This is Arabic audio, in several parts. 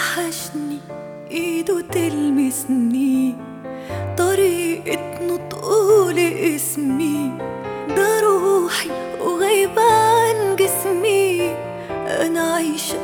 وحشني ايده تلمسني، طريقة نطقه لاسمي، ده روحي وغايبة عن جسمي. انا عايشة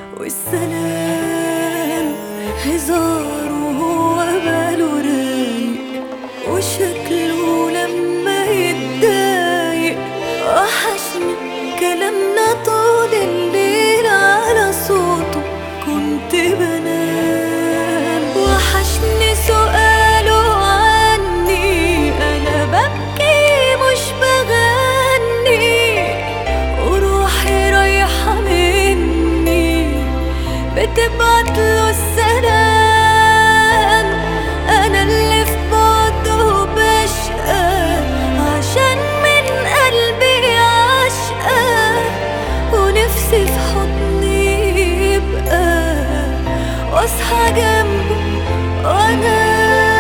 والسلام هزاره، وهو باله رايق وشكله لما يتضايق. وحشني كلامنا طول الليل على صوته كنت بنام. وحشني سؤاله عني انا ببكي مش بغني، وروحي رايحة مني بتبعتله السلام. انا اللي في بعده بشقى عشان من قلبي عشقى، ونفسي في حضني يبقى واصحى جنبه وانا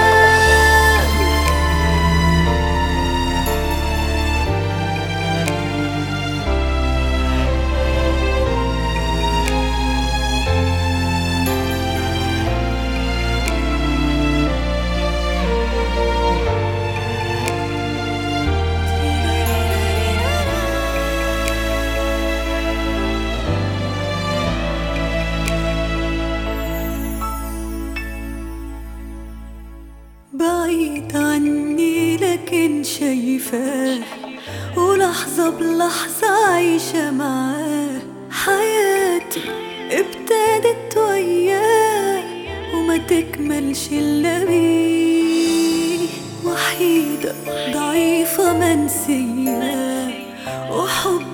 بعيد عني لكن شايفاه، ولحظة بلحظة عايشة معاه. حياتي ابتدت وياه وما تكملش إلا بيه. وحيدة ضعيفة منسية وحب